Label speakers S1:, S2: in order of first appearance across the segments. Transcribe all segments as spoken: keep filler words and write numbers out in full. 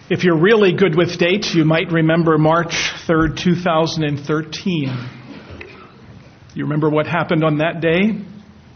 S1: If you're really good with dates, you might remember March third, two thousand thirteen. You remember what happened on that day? You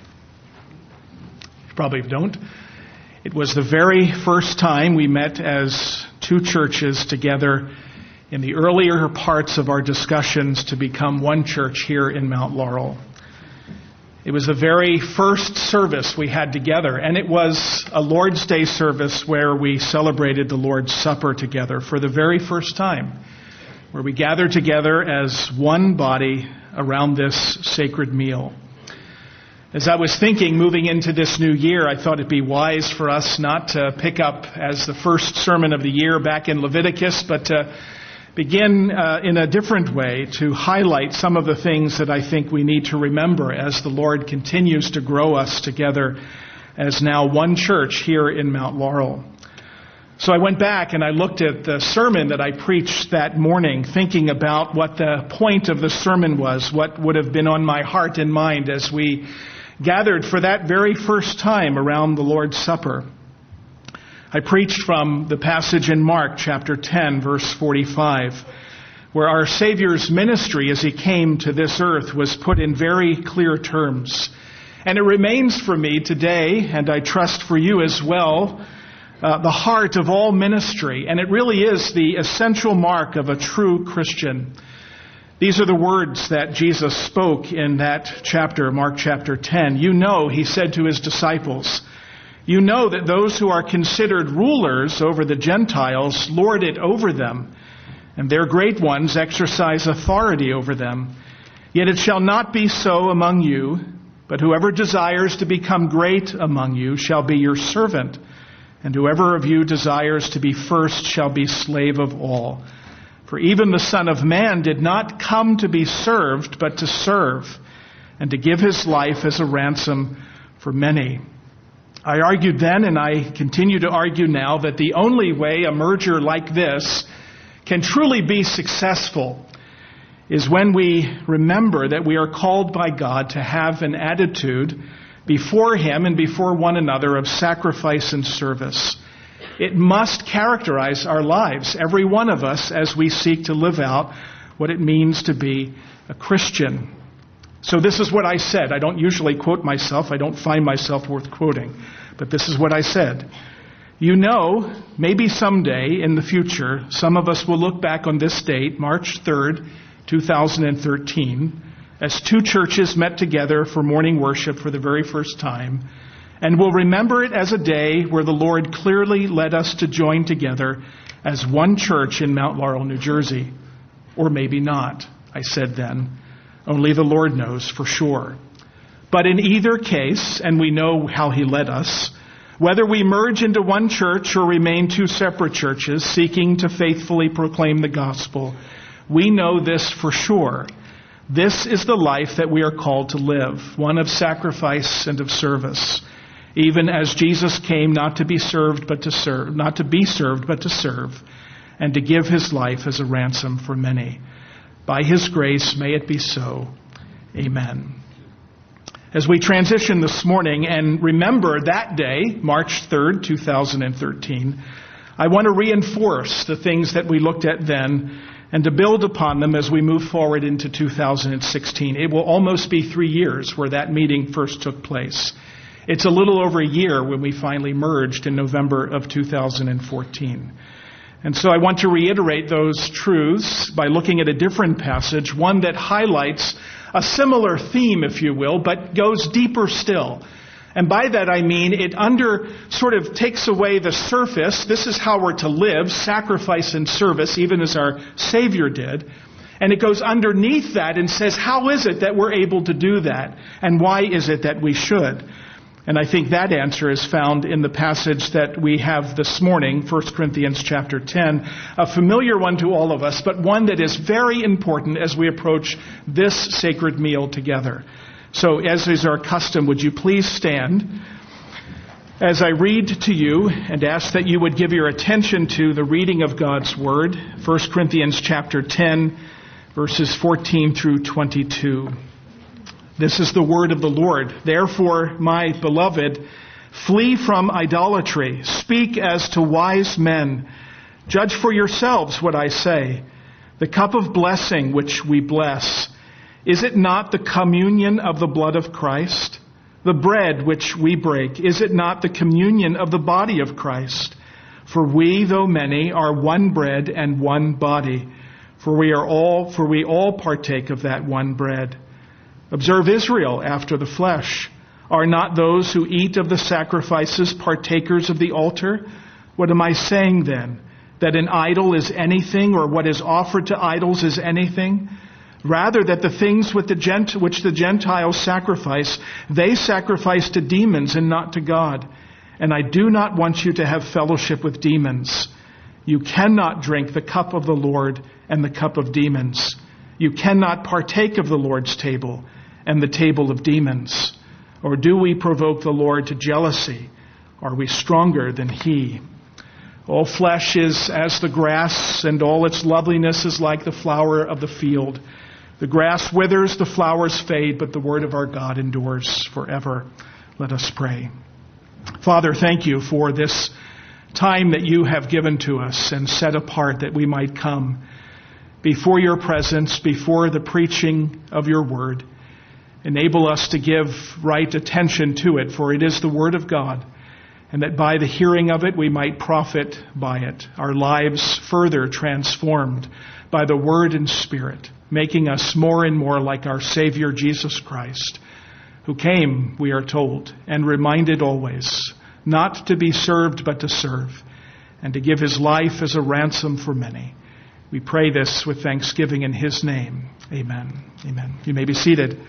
S1: probably don't. It was the very first time we met as two churches together in the earlier parts of our discussions to become one church here in Mount Laurel. It was the very first service we had together, and it was a Lord's Day service where we celebrated the Lord's Supper together for the very first time, where we gathered together as one body around this sacred meal. As I was thinking, moving into this new year, I thought it'd be wise for us not to pick up as the first sermon of the year back in Leviticus, but to begin uh, in a different way to highlight some of the things that I think we need to remember as the Lord continues to grow us together as now one church here in Mount Laurel. So I went back and I looked at the sermon that I preached that morning, thinking about what the point of the sermon was, what would have been on my heart and mind as we gathered for that very first time around the Lord's Supper. I preached from the passage in Mark chapter ten, verse forty-five, where our Savior's ministry as he came to this earth was put in very clear terms. And it remains for me today, and I trust for you as well, uh, the heart of all ministry. And it really is the essential mark of a true Christian. These are the words that Jesus spoke in that chapter, Mark chapter ten. You know, he said to his disciples, you know that those who are considered rulers over the Gentiles lord it over them, and their great ones exercise authority over them. Yet it shall not be so among you, but whoever desires to become great among you shall be your servant, and whoever of you desires to be first shall be slave of all. For even the Son of Man did not come to be served, but to serve, and to give his life as a ransom for many. I argued then, and I continue to argue now, that the only way a merger like this can truly be successful is when we remember that we are called by God to have an attitude before him and before one another of sacrifice and service. It must characterize our lives, every one of us, as we seek to live out what it means to be a Christian. So this is what I said. I don't usually quote myself. I don't find myself worth quoting. But this is what I said. You know, maybe someday in the future, some of us will look back on this date, March third, two thousand thirteen, as two churches met together for morning worship for the very first time, and will remember it as a day where the Lord clearly led us to join together as one church in Mount Laurel, New Jersey. Or maybe not, I said then. Only the Lord knows for sure. But in either case, and we know how he led us, whether we merge into one church or remain two separate churches seeking to faithfully proclaim the gospel, we know this for sure. This is the life that we are called to live, one of sacrifice and of service, even as Jesus came not to be served but to serve, not to be served but to serve, and to give his life as a ransom for many. By his grace, may it be so. Amen. As we transition this morning and remember that day, March third, two thousand thirteen, I want to reinforce the things that we looked at then and to build upon them as we move forward into two thousand sixteen. It will almost be three years where that meeting first took place. It's a little over a year when we finally merged in November of two thousand fourteen. And so I want to reiterate those truths by looking at a different passage, one that highlights a similar theme, if you will, but goes deeper still. And by that I mean it under sort of takes away the surface. This is how we're to live, sacrifice and service, even as our Savior did. And it goes underneath that and says, how is it that we're able to do that? And why is it that we should? And I think that answer is found in the passage that we have this morning, First Corinthians chapter ten, a familiar one to all of us, but one that is very important as we approach this sacred meal together. So as is our custom, would you please stand as I read to you and ask that you would give your attention to the reading of God's Word, First Corinthians chapter ten, verses fourteen through twenty-two. This is the word of the Lord. Therefore, my beloved, flee from idolatry. Speak as to wise men. Judge for yourselves what I say. The cup of blessing which we bless, is it not the communion of the blood of Christ? The bread which we break, is it not the communion of the body of Christ? For we, though many, are one bread and one body, for we are all, for we all partake of that one bread. Observe Israel after the flesh. Are not those who eat of the sacrifices partakers of the altar? What am I saying then? That an idol is anything, or what is offered to idols is anything? Rather, that the things with the Gent- which the Gentiles sacrifice, they sacrifice to demons and not to God. And I do not want you to have fellowship with demons. You cannot drink the cup of the Lord and the cup of demons. You cannot partake of the Lord's table and the table of demons. Or do we provoke the Lord to jealousy? Are we stronger than He? All flesh is as the grass, and all its loveliness is like the flower of the field. The grass withers, the flowers fade, but the word of our God endures forever. Let us pray. Father, thank you for this time that you have given to us and set apart that we might come before your presence, before the preaching of your word. Enable us to give right attention to it, for it is the word of God, and that by the hearing of it we might profit by it, our lives further transformed by the word and spirit, making us more and more like our Savior Jesus Christ, who came, we are told, and reminded always, not to be served but to serve, and to give his life as a ransom for many. We pray this with thanksgiving in his name. Amen. Amen. You may be seated.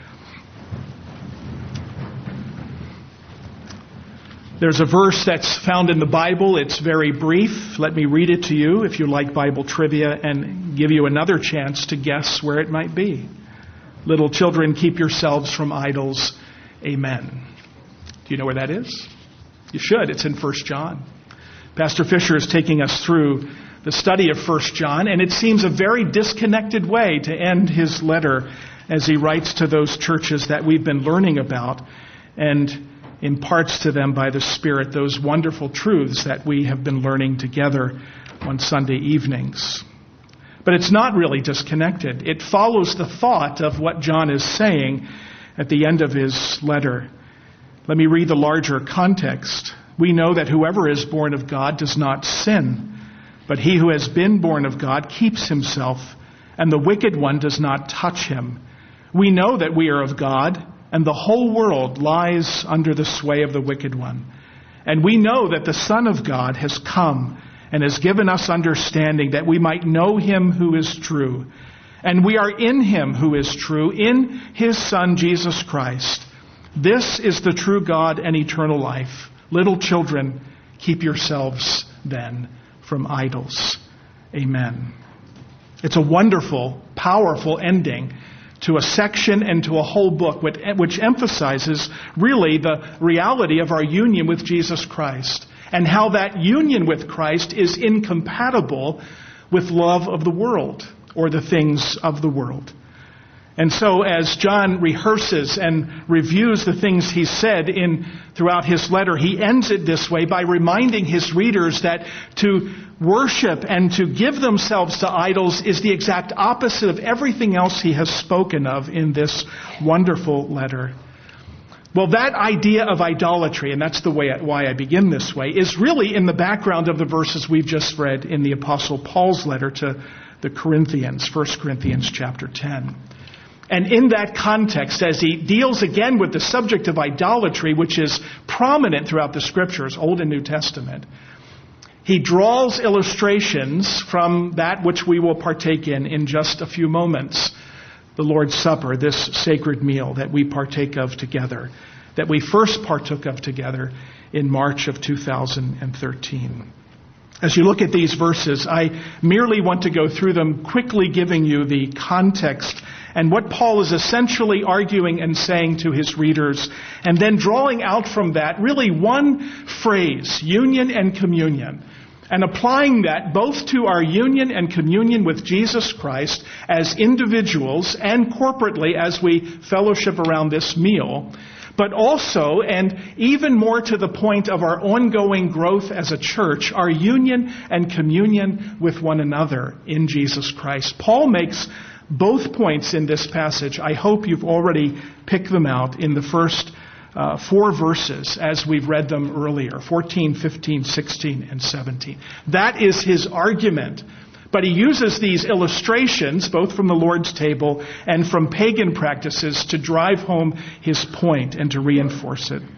S1: There's a verse that's found in the Bible. It's very brief. Let me read it to you if you like Bible trivia, and give you another chance to guess where it might be. Little children, keep yourselves from idols. Amen. Do you know where that is? You should. It's in First John. Pastor Fisher is taking us through the study of First John, and it seems a very disconnected way to end his letter as he writes to those churches that we've been learning about, and imparts to them by the Spirit those wonderful truths that we have been learning together on Sunday evenings. But it's not really disconnected. It follows the thought of what John is saying at the end of his letter. Let me read the larger context. We know that whoever is born of God does not sin, but he who has been born of God keeps himself, and the wicked one does not touch him. We know that we are of God, and the whole world lies under the sway of the wicked one. And we know that the Son of God has come and has given us understanding that we might know him who is true. And we are in him who is true, in his Son, Jesus Christ. This is the true God and eternal life. Little children, keep yourselves then from idols. Amen. It's a wonderful, powerful ending to a section and to a whole book, which emphasizes really the reality of our union with Jesus Christ, and how that union with Christ is incompatible with love of the world or the things of the world. And so as John rehearses and reviews the things he said in throughout his letter, he ends it this way by reminding his readers that to worship and to give themselves to idols is the exact opposite of everything else he has spoken of in this wonderful letter. Well, that idea of idolatry, and that's the way why I begin this way, is really in the background of the verses we've just read in the Apostle Paul's letter to the Corinthians, First Corinthians chapter ten. And in that context, as he deals again with the subject of idolatry, which is prominent throughout the Scriptures, Old and New Testament, he draws illustrations from that which we will partake in in just a few moments. The Lord's Supper, this sacred meal that we partake of together, that we first partook of together in March of two thousand thirteen. As you look at these verses, I merely want to go through them, quickly giving you the context and what Paul is essentially arguing and saying to his readers, and then drawing out from that really one phrase, union and communion, and applying that both to our union and communion with Jesus Christ as individuals and corporately as we fellowship around this meal, but also, and even more to the point of our ongoing growth as a church, our union and communion with one another in Jesus Christ. Paul makes both points in this passage. I hope you've already picked them out in the first uh, four verses as we've read them earlier, fourteen, fifteen, sixteen, and seventeen. That is his argument. But he uses these illustrations, both from the Lord's table and from pagan practices, to drive home his point and to reinforce it.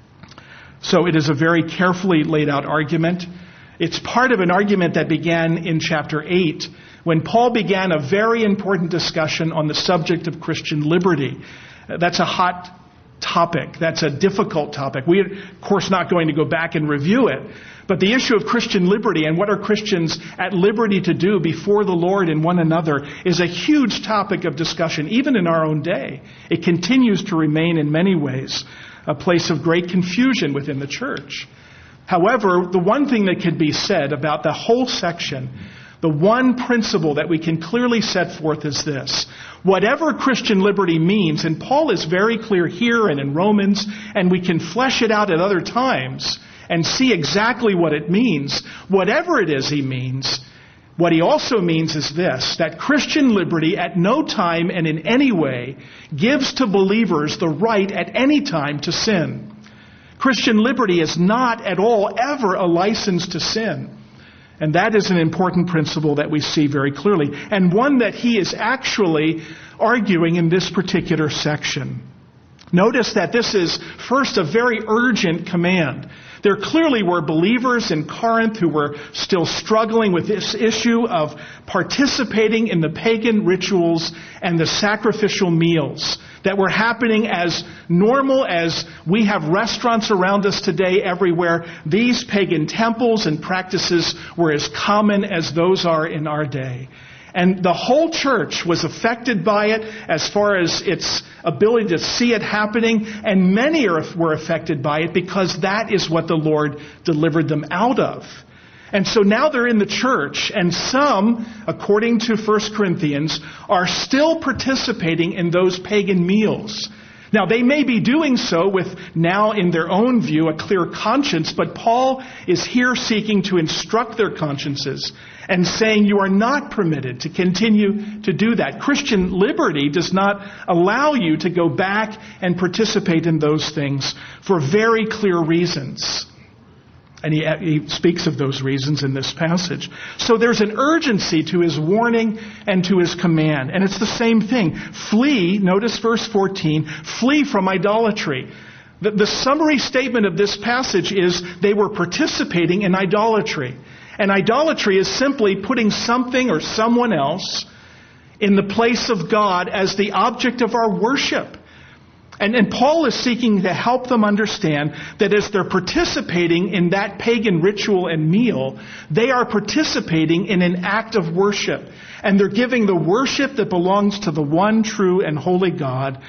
S1: So it is a very carefully laid out argument. It's part of an argument that began in chapter eight, when Paul began a very important discussion on the subject of Christian liberty. That's a hot topic. That's a difficult topic. We are, of course, not going to go back and review it. But the issue of Christian liberty and what are Christians at liberty to do before the Lord and one another is a huge topic of discussion, even in our own day. It continues to remain in many ways a place of great confusion within the church. However, the one thing that can be said about the whole section, the one principle that we can clearly set forth is this. Whatever Christian liberty means, and Paul is very clear here and in Romans, and we can flesh it out at other times and see exactly what it means. Whatever it is he means, what he also means is this, that Christian liberty at no time and in any way gives to believers the right at any time to sin. Christian liberty is not at all ever a license to sin. And that is an important principle that we see very clearly, and one that he is actually arguing in this particular section. Notice that this is first a very urgent command. There clearly were believers in Corinth who were still struggling with this issue of participating in the pagan rituals and the sacrificial meals that were happening as normal as we have restaurants around us today everywhere. These pagan temples and practices were as common as those are in our day. And the whole church was affected by it as far as its ability to see it happening. And many are, were affected by it because that is what the Lord delivered them out of. And so now they're in the church, and some, according to First Corinthians, are still participating in those pagan meals. Now, they may be doing so with now, in their own view, a clear conscience, but Paul is here seeking to instruct their consciences and saying you are not permitted to continue to do that. Christian liberty does not allow you to go back and participate in those things for very clear reasons. And he, he speaks of those reasons in this passage. So there's an urgency to his warning and to his command. And it's the same thing. Flee, notice verse fourteen, flee from idolatry. The, the summary statement of this passage is they were participating in idolatry. And idolatry is simply putting something or someone else in the place of God as the object of our worship. And, and Paul is seeking to help them understand that as they're participating in that pagan ritual and meal, they are participating in an act of worship. And they're giving the worship that belongs to the one true and holy God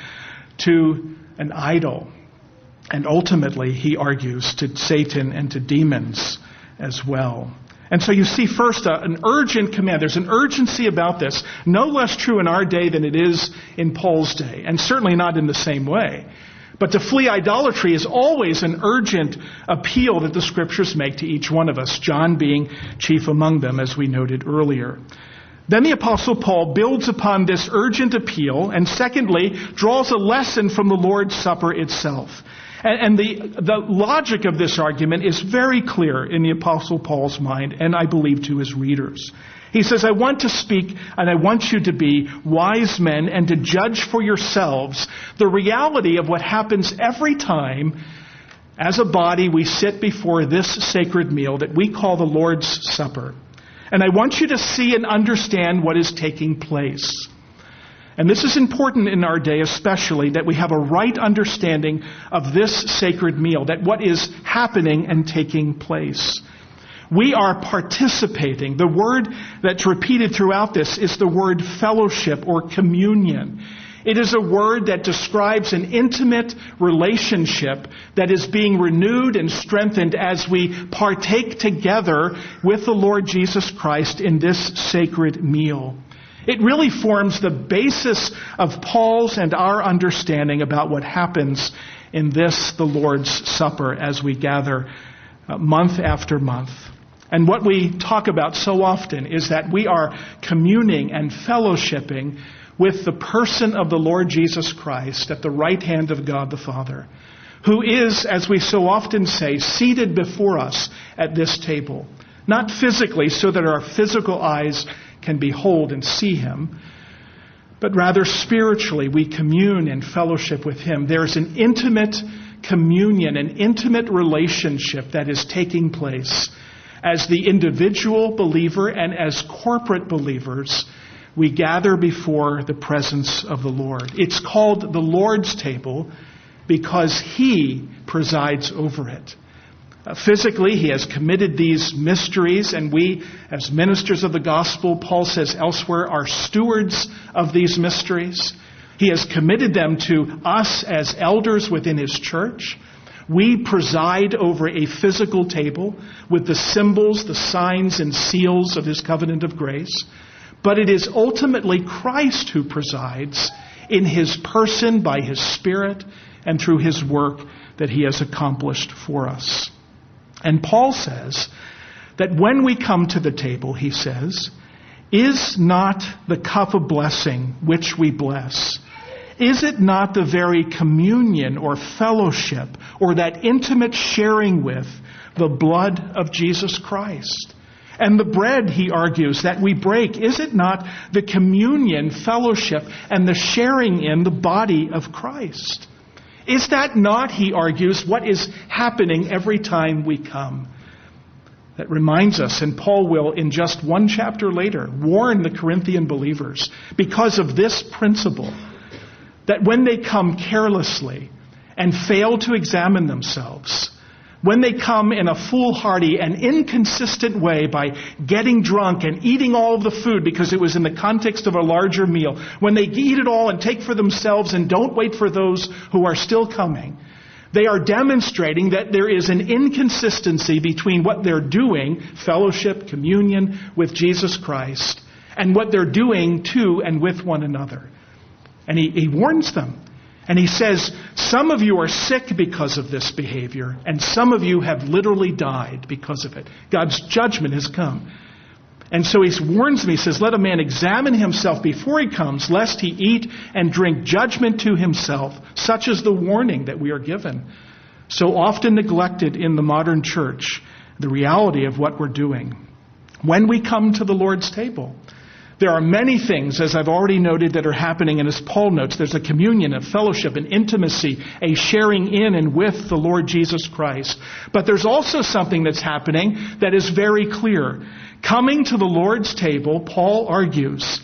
S1: to an idol. And ultimately, he argues, to Satan and to demons as well. And so you see first uh, an urgent command. There's an urgency about this, no less true in our day than it is in Paul's day, and certainly not in the same way. But to flee idolatry is always an urgent appeal that the Scriptures make to each one of us, John being chief among them, as we noted earlier. Then the Apostle Paul builds upon this urgent appeal, and secondly, draws a lesson from the Lord's Supper itself. And the, the logic of this argument is very clear in the Apostle Paul's mind, and I believe to his readers. He says, I want to speak and I want you to be wise men and to judge for yourselves the reality of what happens every time as a body we sit before this sacred meal that we call the Lord's Supper. And I want you to see and understand what is taking place. And this is important in our day especially, that we have a right understanding of this sacred meal, that what is happening and taking place. We are participating. The word that's repeated throughout this is the word fellowship or communion. It is a word that describes an intimate relationship that is being renewed and strengthened as we partake together with the Lord Jesus Christ in this sacred meal. It really forms the basis of Paul's and our understanding about what happens in this, the Lord's Supper, as we gather uh, month after month. And what we talk about so often is that we are communing and fellowshipping with the person of the Lord Jesus Christ at the right hand of God the Father, who is, as we so often say, seated before us at this table. Not physically so that our physical eyes can behold and see him, but rather spiritually we commune and fellowship with him. There's an intimate communion, an intimate relationship that is taking place as the individual believer and as corporate believers we gather before the presence of the Lord. It's called the Lord's table because he presides over it. Uh, physically, he has committed these mysteries, and we, as ministers of the gospel, Paul says elsewhere, are stewards of these mysteries. He has committed them to us as elders within his church. We preside over a physical table with the symbols, the signs, and seals of his covenant of grace. But it is ultimately Christ who presides in his person, by his Spirit, and through his work that he has accomplished for us. And Paul says that when we come to the table, he says, is not the cup of blessing which we bless, is it not the very communion or fellowship or that intimate sharing with the blood of Jesus Christ? And the bread, he argues, that we break, is it not the communion, fellowship, and the sharing in the body of Christ? Is that not, he argues, what is happening every time we come? That reminds us, and Paul will, in just one chapter later, warn the Corinthian believers because of this principle, that when they come carelessly and fail to examine themselves, when they come in a foolhardy and inconsistent way by getting drunk and eating all of the food because it was in the context of a larger meal, when they eat it all and take for themselves and don't wait for those who are still coming, they are demonstrating that there is an inconsistency between what they're doing, fellowship, communion with Jesus Christ, and what they're doing to and with one another. And he, he warns them. And he says, some of you are sick because of this behavior, and some of you have literally died because of it. God's judgment has come. And so he warns me, he says, let a man examine himself before he comes, lest he eat and drink judgment to himself. Such is the warning that we are given. So often neglected in the modern church, the reality of what we're doing. When we come to the Lord's table, there are many things, as I've already noted, that are happening. And as Paul notes, there's a communion, a fellowship, an intimacy, a sharing in and with the Lord Jesus Christ. But there's also something that's happening that is very clear. Coming to the Lord's table, Paul argues,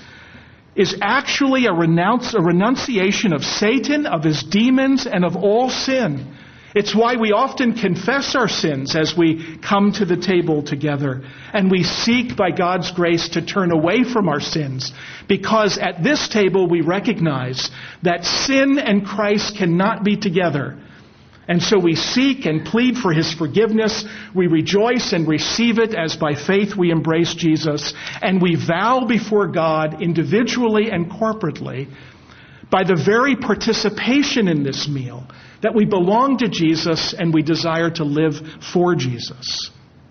S1: is actually a, renounce, a renunciation of Satan, of his demons, and of all sin. It's why we often confess our sins as we come to the table together. And we seek by God's grace to turn away from our sins. Because at this table we recognize that sin and Christ cannot be together. And so we seek and plead for his forgiveness. We rejoice and receive it as by faith we embrace Jesus. And we vow before God individually and corporately, by the very participation in this meal, that we belong to Jesus and we desire to live for Jesus.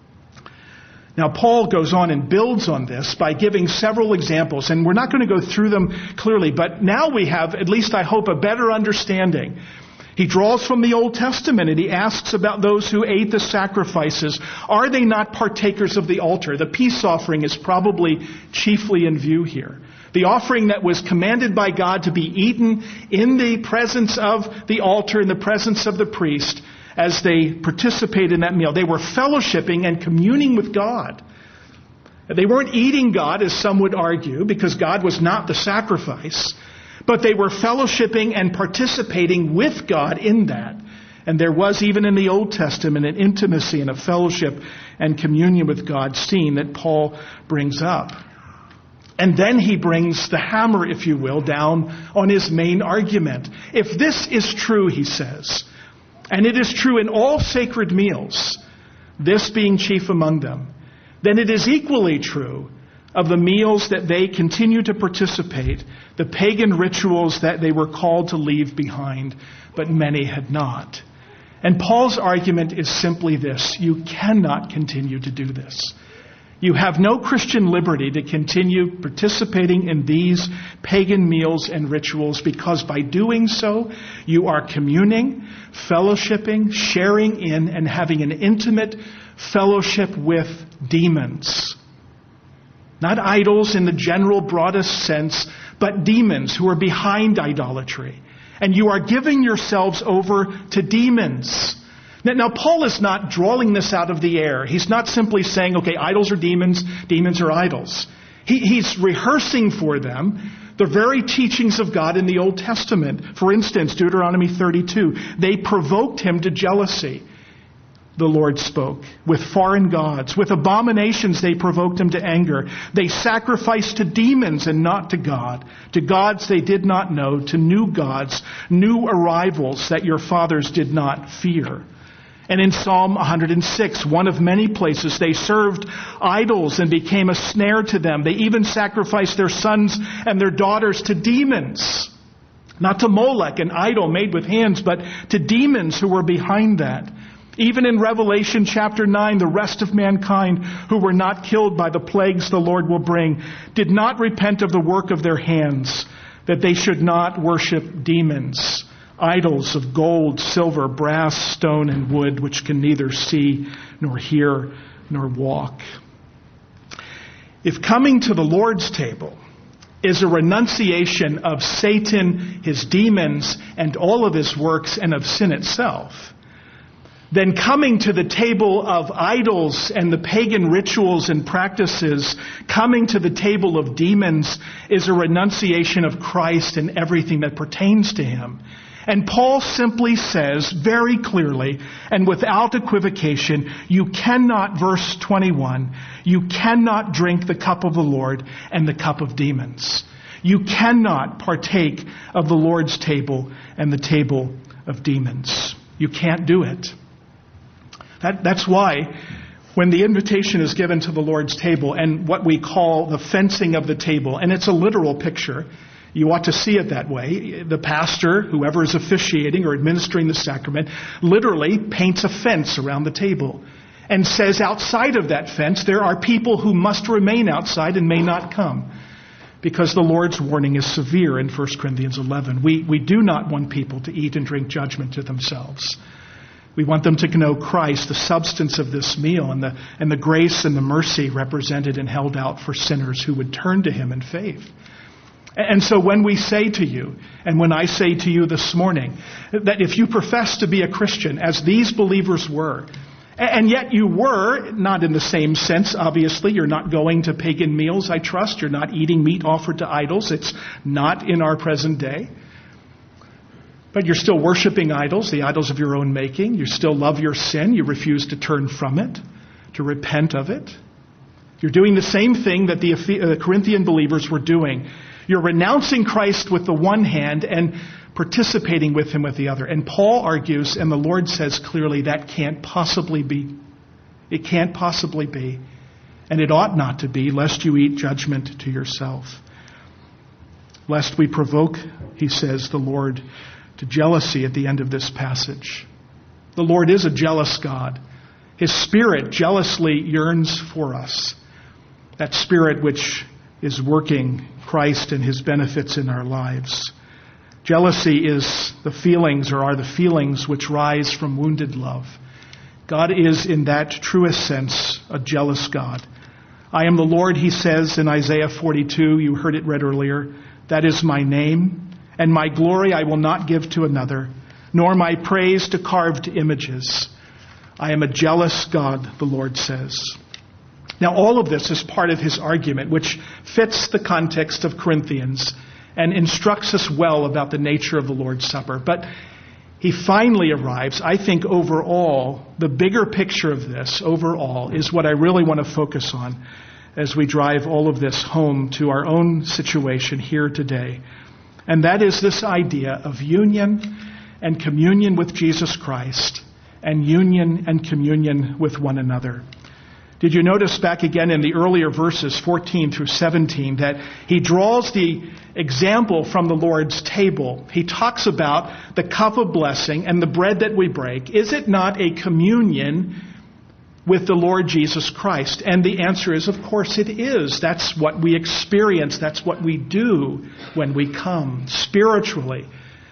S1: Now, Paul goes on and builds on this by giving several examples, and we're not going to go through them clearly, but now we have, at least I hope, a better understanding. He draws from the Old Testament and he asks about those who ate the sacrifices. Are they not partakers of the altar? The peace offering is probably chiefly in view here. The offering that was commanded by God to be eaten in the presence of the altar, in the presence of the priest, as they participated in that meal. They were fellowshipping and communing with God. They weren't eating God, as some would argue, because God was not the sacrifice. But they were fellowshipping and participating with God in that. And there was, even in the Old Testament, an intimacy and a fellowship and communion with God seen that Paul brings up. And then he brings the hammer, if you will, down on his main argument. If this is true, he says, and it is true in all sacred meals, this being chief among them, then it is equally true of the meals that they continue to participate, the pagan rituals that they were called to leave behind, but many had not. And Paul's argument is simply this: you cannot continue to do this. You have no Christian liberty to continue participating in these pagan meals and rituals, because by doing so, you are communing, fellowshipping, sharing in, and having an intimate fellowship with demons. Not idols in the general broadest sense, but demons who are behind idolatry. And you are giving yourselves over to demons. Now, now, Paul is not drawing this out of the air. He's not simply saying, okay, idols are demons, demons are idols. He, he's rehearsing for them the very teachings of God in the Old Testament. For instance, Deuteronomy thirty-two, they provoked him to jealousy. The Lord spoke, with foreign gods. With abominations they provoked him to anger. They sacrificed to demons and not to God, to gods they did not know, to new gods, new arrivals that your fathers did not fear. And in Psalm one hundred six, one of many places, they served idols and became a snare to them. They even sacrificed their sons and their daughters to demons. Not to Molech, an idol made with hands, but to demons who were behind that. Even in Revelation chapter nine, the rest of mankind who were not killed by the plagues the Lord will bring did not repent of the work of their hands, that they should not worship demons, idols of gold, silver, brass, stone, and wood, which can neither see nor hear nor walk. If coming to the Lord's table is a renunciation of Satan, his demons, and all of his works, and of sin itself, then coming to the table of idols and the pagan rituals and practices, coming to the table of demons, is a renunciation of Christ and everything that pertains to him. And Paul simply says very clearly and without equivocation, you cannot, verse twenty-one, you cannot drink the cup of the Lord and the cup of demons. You cannot partake of the Lord's table and the table of demons. You can't do it. That, that's why when the invitation is given to the Lord's table and what we call the fencing of the table, and it's a literal picture, you ought to see it that way. The pastor, whoever is officiating or administering the sacrament, literally paints a fence around the table and says outside of that fence there are people who must remain outside and may not come, because the Lord's warning is severe in First Corinthians eleven. We, we do not want people to eat and drink judgment to themselves. We want them to know Christ, the substance of this meal, and the, and the grace and the mercy represented and held out for sinners who would turn to him in faith. And so when we say to you, and when I say to you this morning, that if you profess to be a Christian, as these believers were, and yet you were, not in the same sense, obviously, you're not going to pagan meals, I trust, you're not eating meat offered to idols, it's not in our present day. But you're still worshiping idols, the idols of your own making. You still love your sin. You refuse to turn from it, to repent of it. You're doing the same thing that the Corinthian believers were doing. You're renouncing Christ with the one hand and participating with him with the other. And Paul argues, and the Lord says clearly, that can't possibly be. It can't possibly be. And it ought not to be, lest you eat judgment to yourself. Lest we provoke, he says, the Lord to jealousy at the end of this passage. The Lord is a jealous God. His Spirit jealously yearns for us. That Spirit which is working Christ and his benefits in our lives. Jealousy is the feelings, or are the feelings, which rise from wounded love. God is, in that truest sense, a jealous God. I am the Lord, he says in Isaiah forty-two. You heard it read earlier. That is my name. And my glory I will not give to another, nor my praise to carved images. I am a jealous God, the Lord says. Now, all of this is part of his argument, which fits the context of Corinthians and instructs us well about the nature of the Lord's Supper. But he finally arrives, I think overall, the bigger picture of this overall is what I really want to focus on as we drive all of this home to our own situation here today. And that is this idea of union and communion with Jesus Christ and union and communion with one another. Did you notice back again in the earlier verses, fourteen through seventeen, that he draws the example from the Lord's table? He talks about the cup of blessing and the bread that we break. Is it not a communion with the Lord Jesus Christ? And the answer is, of course it is. That's what we experience. That's what we do when we come spiritually.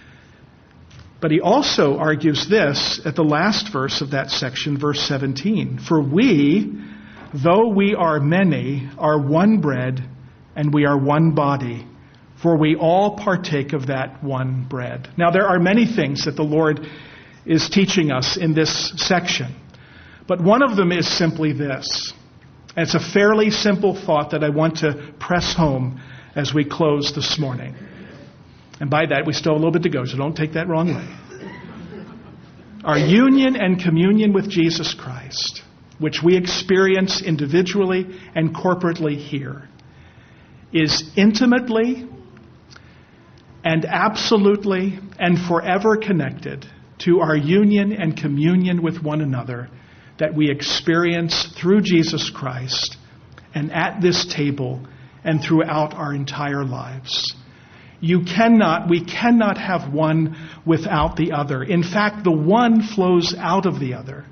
S1: But he also argues this at the last verse of that section, verse seventeen. For we, though we are many, are one bread, and we are one body, for we all partake of that one bread. Now there are many things that the Lord is teaching us in this section. But one of them is simply this. And it's a fairly simple thought that I want to press home as we close this morning. And by that, we still have a little bit to go, so don't take that wrongly. Our union and communion with Jesus Christ, which we experience individually and corporately here, is intimately and absolutely and forever connected to our union and communion with one another that we experience through Jesus Christ and at this table and throughout our entire lives. You cannot, we cannot have one without the other. In fact, the one flows out of the other.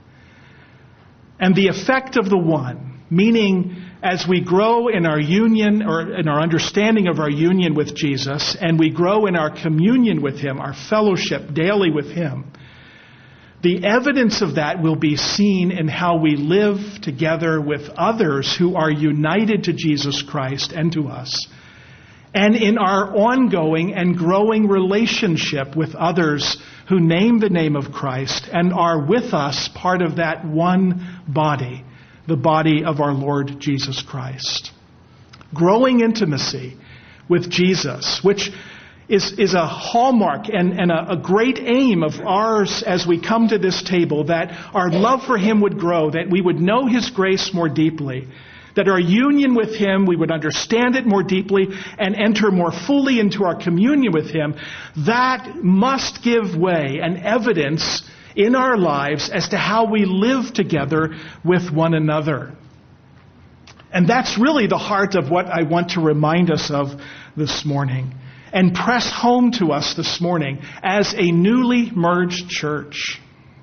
S1: And the effect of the one, meaning as we grow in our union or in our understanding of our union with Jesus, and we grow in our communion with Him, our fellowship daily with Him, the evidence of that will be seen in how we live together with others who are united to Jesus Christ and to us, and in our ongoing and growing relationship with others who name the name of Christ and are with us part of that one body, the body of our Lord Jesus Christ. Growing intimacy with Jesus, which is, is a hallmark and, and a, a great aim of ours as we come to this table, that our love for Him would grow, that we would know His grace more deeply, that our union with Him, we would understand it more deeply and enter more fully into our communion with Him. That must give way and evidence in our lives as to how we live together with one another. And that's really the heart of what I want to remind us of this morning and press home to us this morning as a newly merged church.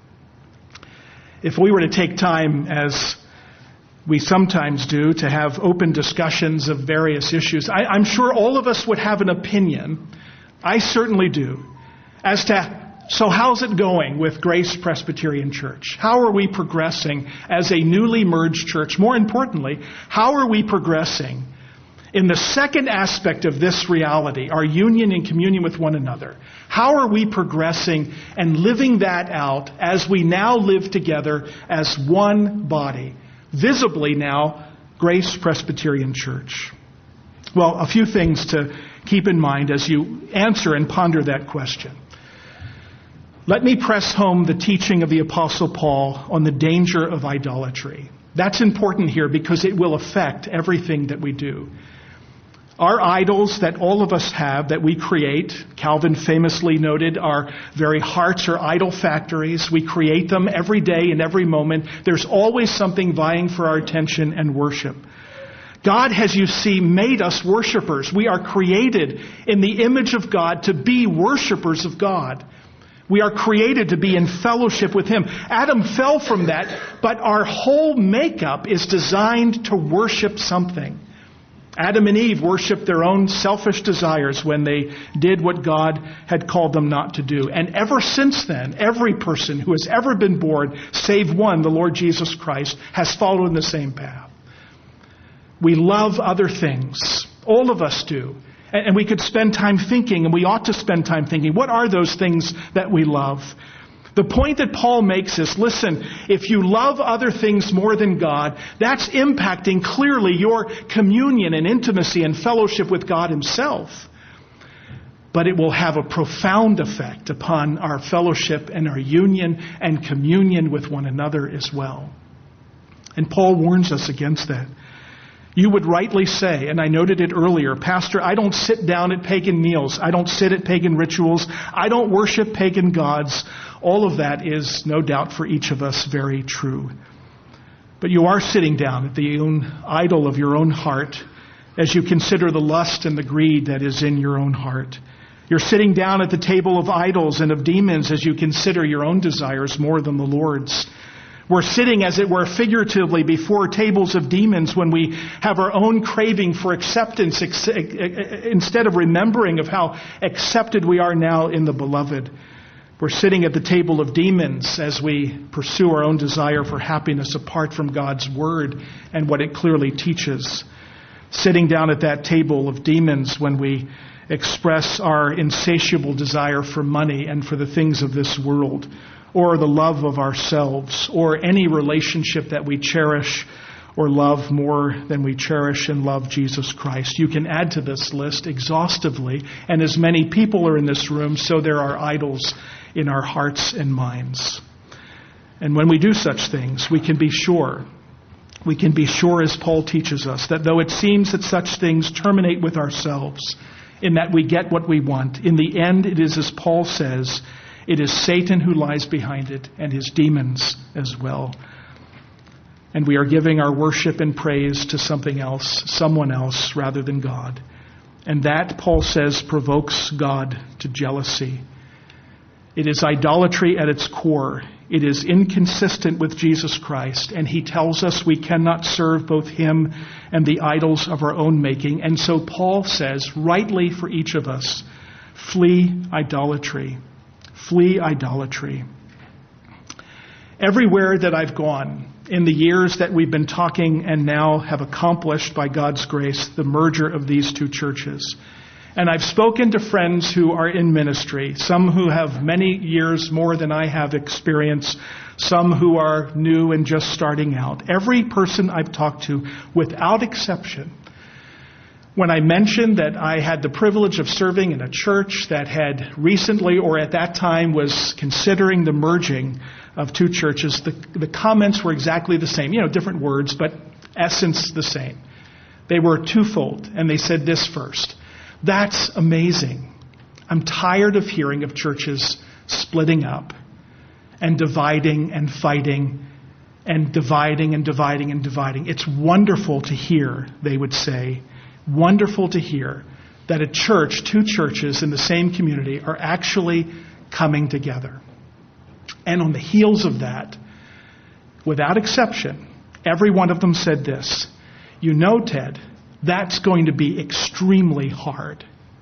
S1: If we were to take time, as we sometimes do, to have open discussions of various issues, I, I'm sure all of us would have an opinion, I certainly do, as to, so how's it going with Grace Presbyterian Church? How are we progressing as a newly merged church? More importantly, how are we progressing in the second aspect of this reality, our union and communion with one another? How are we progressing and living that out as we now live together as one body? Visibly now, Grace Presbyterian Church. Well, a few things to keep in mind as you answer and ponder that question. Let me press home the teaching of the Apostle Paul on the danger of idolatry. That's important here because it will affect everything that we do. Our idols that all of us have, that we create, Calvin famously noted, our very hearts are idol factories. We create them every day and every moment. There's always something vying for our attention and worship. God has, you see, made us worshipers. We are created in the image of God to be worshipers of God. We are created to be in fellowship with Him. Adam fell from that, but our whole makeup is designed to worship something. Adam and Eve worshiped their own selfish desires when they did what God had called them not to do. And ever since then, every person who has ever been born, save one, the Lord Jesus Christ, has followed in the same path. We love other things. All of us do. And we could spend time thinking, and we ought to spend time thinking, what are those things that we love? The point that Paul makes is, listen, if you love other things more than God, that's impacting clearly your communion and intimacy and fellowship with God Himself. But it will have a profound effect upon our fellowship and our union and communion with one another as well. And Paul warns us against that. You would rightly say, and I noted it earlier, Pastor, I don't sit down at pagan meals. I don't sit at pagan rituals. I don't worship pagan gods. All of that is, no doubt, for each of us very true. But But you are sitting down at the own idol of your own heart as you consider the lust and the greed that is in your own heart. You're sitting down at the table of idols and of demons as you consider your own desires more than the Lord's. We're sitting, as it were, figuratively before tables of demons when we have our own craving for acceptance ex- instead of remembering of how accepted we are now in the Beloved. We're sitting at the table of demons as we pursue our own desire for happiness apart from God's Word and what it clearly teaches. Sitting down at that table of demons when we express our insatiable desire for money and for the things of this world, or the love of ourselves, or any relationship that we cherish or love more than we cherish and love Jesus Christ. You can add to this list exhaustively, and as many people are in this room, so there are idols in our hearts and minds. And when we do such things, we can be sure, we can be sure, as Paul teaches us, that though it seems that such things terminate with ourselves, in that we get what we want, in the end it is, as Paul says, it is Satan who lies behind it and his demons as well. And we are giving our worship and praise to something else, someone else, rather than God. And that, Paul says, provokes God to jealousy. It is idolatry at its core. It is inconsistent with Jesus Christ. And he tells us we cannot serve both him and the idols of our own making. And so Paul says, rightly for each of us, flee idolatry. Flee idolatry. Everywhere that I've gone, in the years that we've been talking and now have accomplished by God's grace the merger of these two churches, and I've spoken to friends who are in ministry, some who have many years more than I have experience, some who are new and just starting out. Every person I've talked to, without exception, when I mentioned that I had the privilege of serving in a church that had recently, or at that time, was considering the merging of two churches, the, the comments were exactly the same. You know, different words, but essence the same. They were twofold, and they said this first. That's amazing. I'm tired of hearing of churches splitting up and dividing and fighting and dividing and dividing and dividing. It's wonderful to hear, they would say, wonderful to hear that a church, two churches in the same community, are actually coming together. And on the heels of that, without exception, every one of them said this. You know, Ted, that's going to be extremely hard.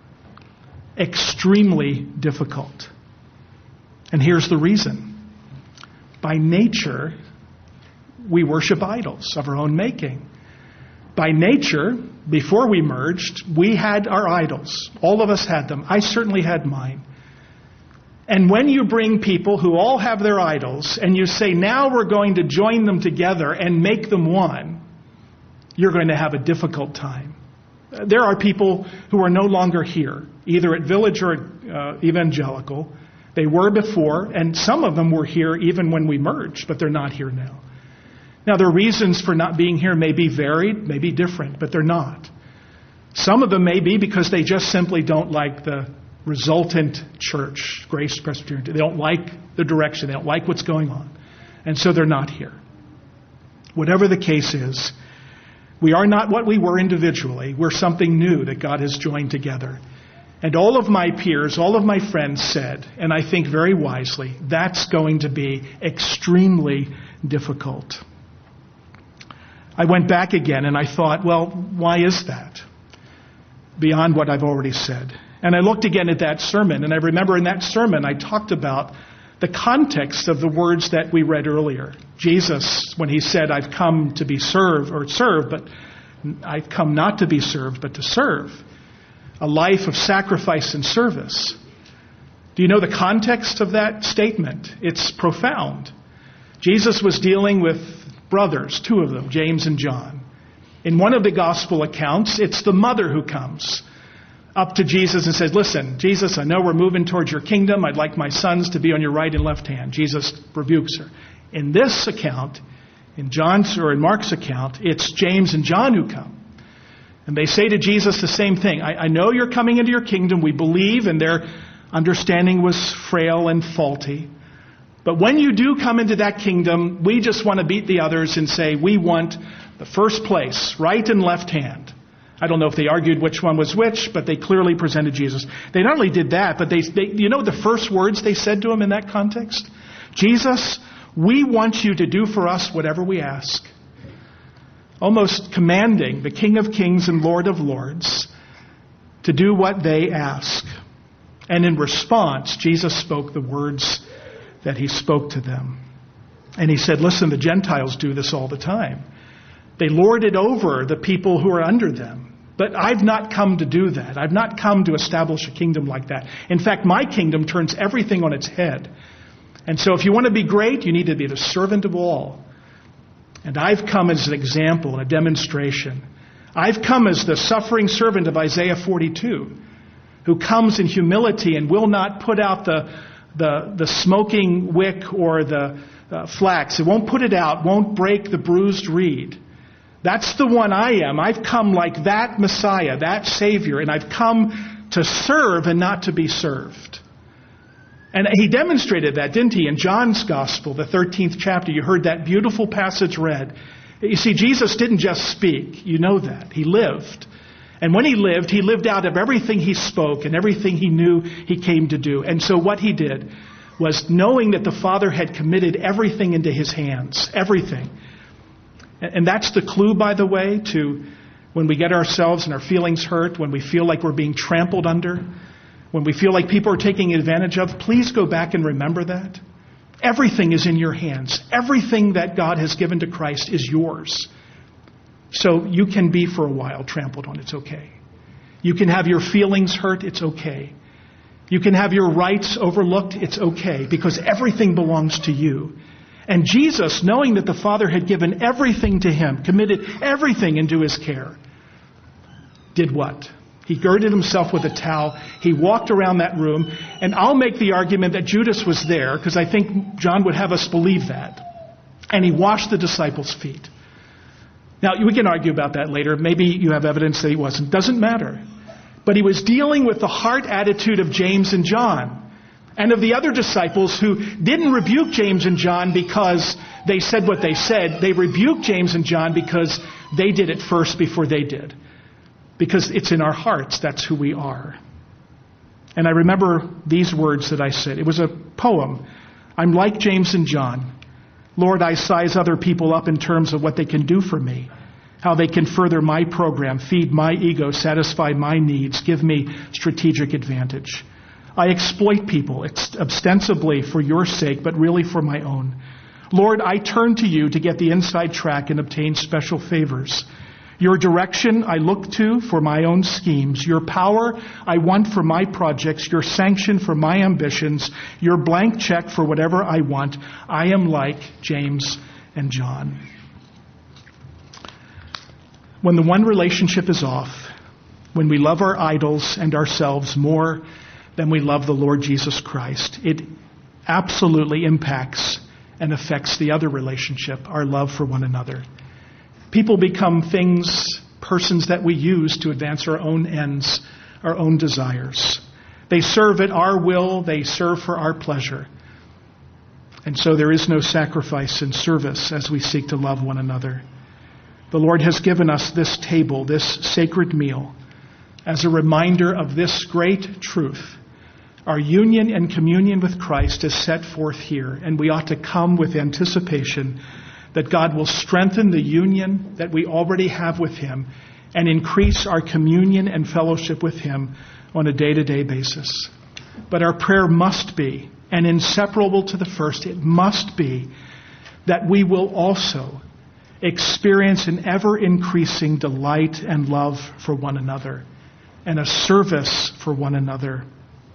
S1: Extremely difficult. And here's the reason. By nature, we worship idols of our own making. By nature, before we merged, we had our idols. All of us had them. I certainly had mine. And when you bring people who all have their idols and you say, now we're going to join them together and make them one, you're going to have a difficult time. There are people who are no longer here, either at Village or uh, Evangelical. They were before, and some of them were here even when we merged, but they're not here now. Now, their reasons for not being here may be varied, may be different, but they're not. Some of them may be because they just simply don't like the resultant church, Grace Presbyterian. They don't like the direction. They don't like what's going on. And so they're not here. Whatever the case is, we are not what we were individually. We're something new that God has joined together. And all of my peers, all of my friends said, and I think very wisely, that's going to be extremely difficult. I went back again and I thought, well, why is that? Beyond what I've already said. And I looked again at that sermon, and I remember in that sermon I talked about the context of the words that we read earlier. Jesus, when he said, I've come to be served, or served, but I've come not to be served, but to serve. A life of sacrifice and service. Do you know the context of that statement? It's profound. Jesus was dealing with brothers, two of them, James and John. In one of the gospel accounts, it's the mother who comes up to Jesus and says, listen, Jesus, I know we're moving towards your kingdom. I'd like my sons to be on your right and left hand. Jesus rebukes her. In this account, in John's or in Mark's account, it's James and John who come. And they say to Jesus the same thing. I, I know you're coming into your kingdom. We believe, and their understanding was frail and faulty. But when you do come into that kingdom, we just want to beat the others and say, we want the first place, right and left hand. I don't know if they argued which one was which, but they clearly presented Jesus. They not only did that, but they, they you know the first words they said to him in that context? Jesus, we want you to do for us whatever we ask. Almost commanding the King of Kings and Lord of Lords to do what they ask. And in response, Jesus spoke the words that he spoke to them. And he said, listen, the Gentiles do this all the time. They lord it over the people who are under them. But I've not come to do that. I've not come to establish a kingdom like that. In fact, my kingdom turns everything on its head. And so if you want to be great, you need to be the servant of all. And I've come as an example, a demonstration. I've come as the suffering servant of Isaiah forty-two, who comes in humility and will not put out the the, the smoking wick or the uh, flax. It won't put it out, won't break the bruised reed. That's the one I am. I've come like that Messiah, that Savior, and I've come to serve and not to be served. And he demonstrated that, didn't he? In John's Gospel, the thirteenth chapter, you heard that beautiful passage read. You see, Jesus didn't just speak. You know that. He lived. And when he lived, he lived out of everything he spoke and everything he knew he came to do. And so what he did was, knowing that the Father had committed everything into his hands, everything. And that's the clue, by the way, to when we get ourselves and our feelings hurt, when we feel like we're being trampled under, when we feel like people are taking advantage of, please go back and remember that. Everything is in your hands. Everything that God has given to Christ is yours. So you can be for a while trampled on. It's okay. You can have your feelings hurt. It's okay. You can have your rights overlooked. It's okay, because everything belongs to you. And Jesus, knowing that the Father had given everything to him, committed everything into his care, did what? He girded himself with a towel. He walked around that room. And I'll make the argument that Judas was there, because I think John would have us believe that. And he washed the disciples' feet. Now, we can argue about that later. Maybe you have evidence that he wasn't. Doesn't matter. But he was dealing with the heart attitude of James and John, and of the other disciples who didn't rebuke James and John because they said what they said. They rebuked James and John because they did it first before they did. Because it's in our hearts. That's who we are. And I remember these words that I said. It was a poem. I'm like James and John. Lord, I size other people up in terms of what they can do for me, how they can further my program, feed my ego, satisfy my needs, give me strategic advantage. I exploit people, ostensibly for your sake, but really for my own. Lord, I turn to you to get the inside track and obtain special favors. Your direction I look to for my own schemes. Your power I want for my projects. Your sanction for my ambitions. Your blank check for whatever I want. I am like James and John. When the one relationship is off, when we love our idols and ourselves more than we love the Lord Jesus Christ, it absolutely impacts and affects the other relationship, our love for one another. People become things, persons that we use to advance our own ends, our own desires. They serve at our will. They serve for our pleasure. And so there is no sacrifice in service as we seek to love one another. The Lord has given us this table, this sacred meal, as a reminder of this great truth. Our union and communion with Christ is set forth here, and we ought to come with anticipation that God will strengthen the union that we already have with him and increase our communion and fellowship with him on a day-to-day basis. But our prayer must be, and inseparable to the first, it must be that we will also experience an ever-increasing delight and love for one another and a service for one another.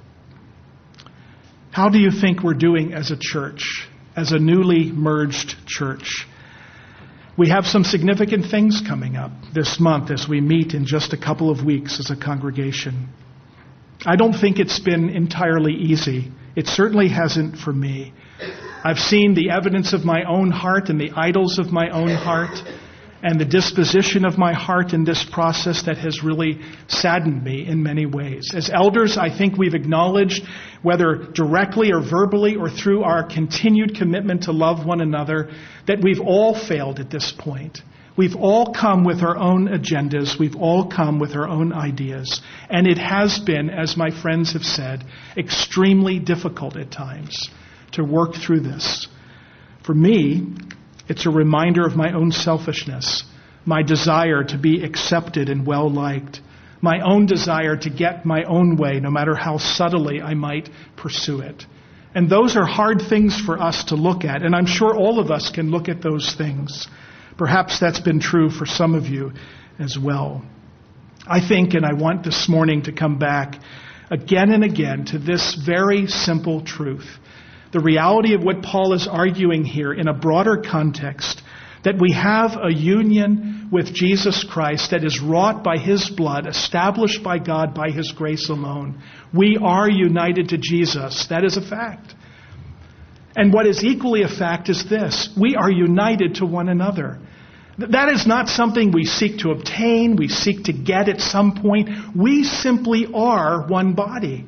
S1: How do you think we're doing as a church, as a newly merged church? We have some significant things coming up this month as we meet in just a couple of weeks as a congregation. I don't think it's been entirely easy. It certainly hasn't for me. I've seen the evidence of my own heart and the idols of my own heart. and the disposition of my heart in this process that has really saddened me in many ways. As elders, I think we've acknowledged, whether directly or verbally or through our continued commitment to love one another, that we've all failed at this point. We've all come with our own agendas. We've all come with our own ideas. And it has been, as my friends have said, extremely difficult at times to work through this. For me, it's a reminder of my own selfishness, my desire to be accepted and well-liked, my own desire to get my own way, no matter how subtly I might pursue it. And those are hard things for us to look at, and I'm sure all of us can look at those things. Perhaps that's been true for some of you as well. I think, and I want this morning to come back again and again to this very simple truth. The reality of what Paul is arguing here in a broader context, that we have a union with Jesus Christ that is wrought by His blood, established by God by His grace alone. We are united to Jesus. That is a fact. And what is equally a fact is this: we are united to one another. That is not something we seek to obtain, we seek to get at some point. We simply are one body.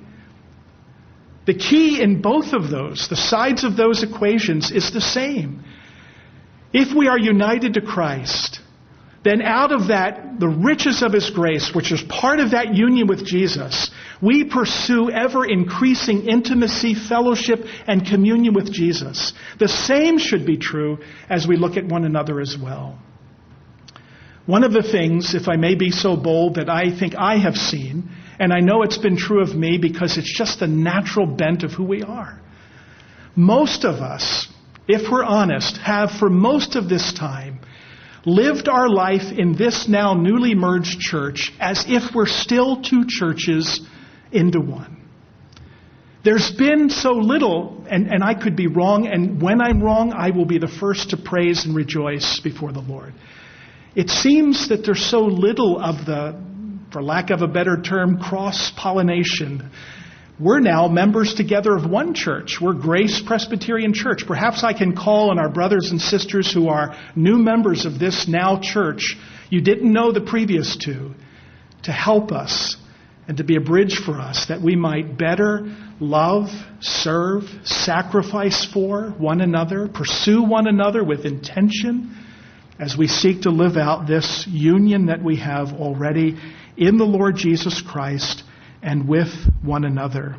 S1: The key in both of those, the sides of those equations, is the same. If we are united to Christ, then out of that, the riches of His grace, which is part of that union with Jesus, we pursue ever increasing intimacy, fellowship, and communion with Jesus. The same should be true as we look at one another as well. One of the things, if I may be so bold, that I think I have seen, and I know it's been true of me because it's just the natural bent of who we are. Most of us, if we're honest, have for most of this time lived our life in this now newly merged church as if we're still two churches into one. There's been so little, and, and I could be wrong, and when I'm wrong, I will be the first to praise and rejoice before the Lord. It seems that there's so little of the, for lack of a better term, cross-pollination. We're now members together of one church. We're Grace Presbyterian Church. Perhaps I can call on our brothers and sisters who are new members of this now church, you didn't know the previous two, to help us and to be a bridge for us that we might better love, serve, sacrifice for one another, pursue one another with intention as we seek to live out this union that we have already in the Lord Jesus Christ and with one another.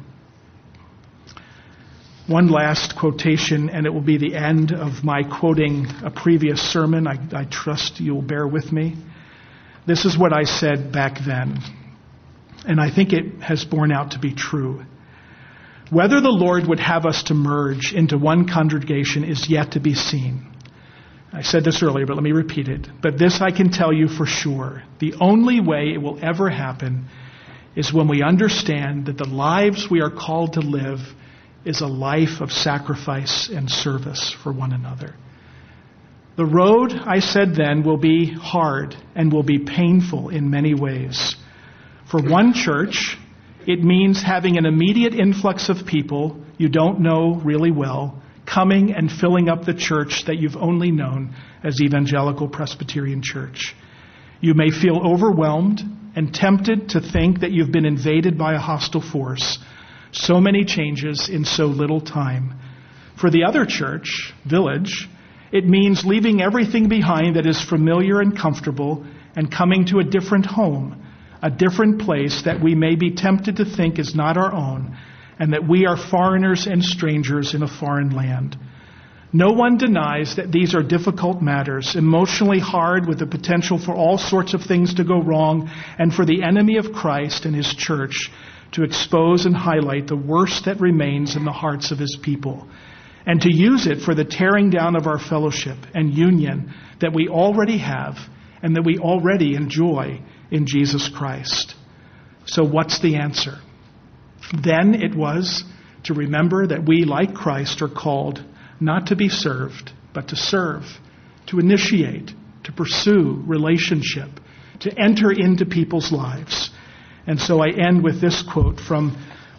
S1: One last quotation, and it will be the end of my quoting a previous sermon. I, I trust you'll bear with me. This is what I said back then, and I think it has borne out to be true. Whether the Lord would have us to merge into one congregation is yet to be seen. I said this earlier, but let me repeat it. But this I can tell you for sure. The only way it will ever happen is when we understand that the lives we are called to live is a life of sacrifice and service for one another. The road, I said then, will be hard and will be painful in many ways. For one church, it means having an immediate influx of people you don't know really well, coming and filling up the church that you've only known as Evangelical Presbyterian Church. You may feel overwhelmed and tempted to think that you've been invaded by a hostile force. So many changes in so little time. For the other church, Village, it means leaving everything behind that is familiar and comfortable and coming to a different home, a different place that we may be tempted to think is not our own, and that we are foreigners and strangers in a foreign land. No one denies that these are difficult matters, emotionally hard, with the potential for all sorts of things to go wrong, and for the enemy of Christ and His church to expose and highlight the worst that remains in the hearts of His people, and to use it for the tearing down of our fellowship and union that we already have and that we already enjoy in Jesus Christ. So what's the answer? Then it was to remember that we, like Christ, are called not to be served, but to serve, to initiate, to pursue relationship, to enter into people's lives. And so I end with this quote from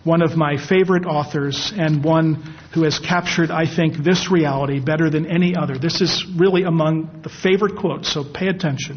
S1: one of my favorite authors and one who has captured, I think, this reality better than any other. This is really among the favorite quotes, so pay attention.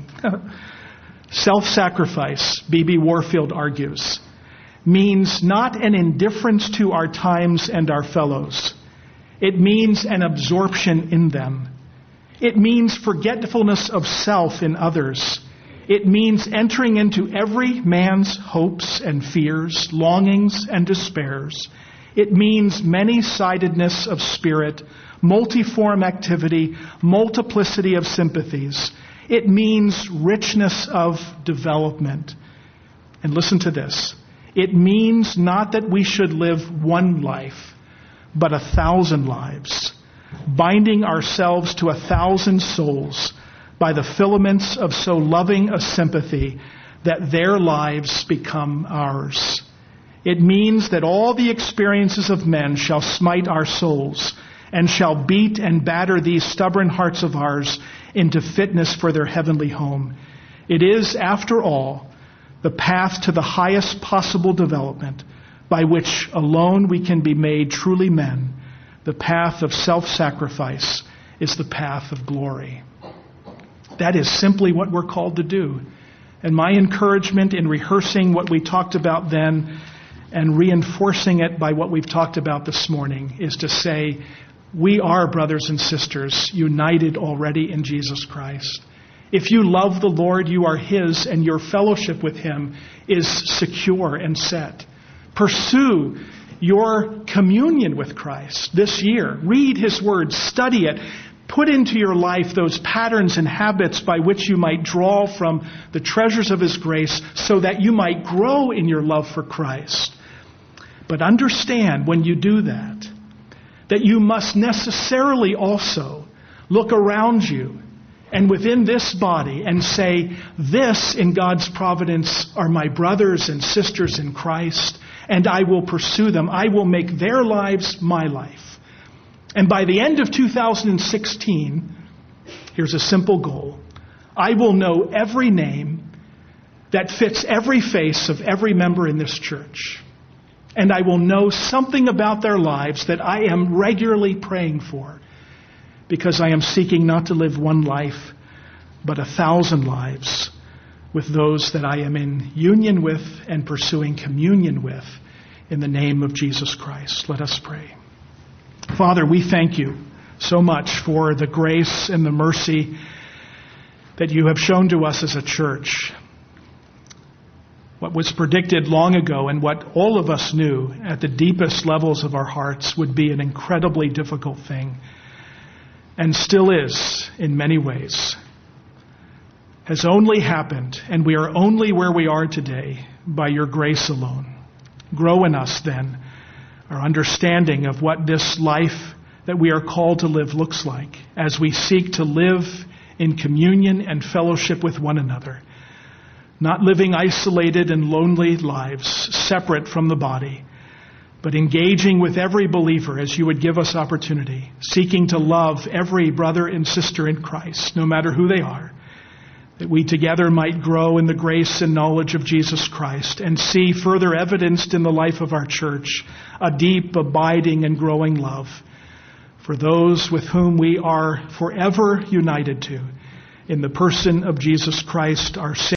S1: Self-sacrifice, B B Warfield argues, means not an indifference to our times and our fellows. It means an absorption in them. It means forgetfulness of self in others. It means entering into every man's hopes and fears, longings and despairs. It means many-sidedness of spirit, multiform activity, multiplicity of sympathies. It means richness of development. And listen to this. It means not that we should live one life, but a thousand lives, binding ourselves to a thousand souls by the filaments of so loving a sympathy that their lives become ours. It means that all the experiences of men shall smite our souls and shall beat and batter these stubborn hearts of ours into fitness for their heavenly home. It is, after all, the path to the highest possible development by which alone we can be made truly men. The path of self-sacrifice is the path of glory. That is simply what we're called to do. And my encouragement in rehearsing what we talked about then and reinforcing it by what we've talked about this morning is to say, we are brothers and sisters united already in Jesus Christ. If you love the Lord, you are His, and your fellowship with Him is secure and set. Pursue your communion with Christ this year. Read His Word, study it. Put into your life those patterns and habits by which you might draw from the treasures of His grace so that you might grow in your love for Christ. But understand when you do that, that you must necessarily also look around you and within this body and say, this in God's providence are my brothers and sisters in Christ, and I will pursue them. I will make their lives my life. And by the end of two thousand sixteen, here's a simple goal. I will know every name that fits every face of every member in this church. And I will know something about their lives that I am regularly praying for, because I am seeking not to live one life, but a thousand lives with those that I am in union with and pursuing communion with in the name of Jesus Christ. Let us pray. Father, we thank you so much for the grace and the mercy that you have shown to us as a church. What was predicted long ago and what all of us knew at the deepest levels of our hearts would be an incredibly difficult thing, and still is in many ways, has only happened, and we are only where we are today by your grace alone. Grow in us then our understanding of what this life that we are called to live looks like as we seek to live in communion and fellowship with one another, not living isolated and lonely lives separate from the body, but engaging with every believer as you would give us opportunity, seeking to love every brother and sister in Christ, no matter who they are, that we together might grow in the grace and knowledge of Jesus Christ and see further evidenced in the life of our church a deep, abiding, and growing love for those with whom we are forever united to in the person of Jesus Christ, our Savior.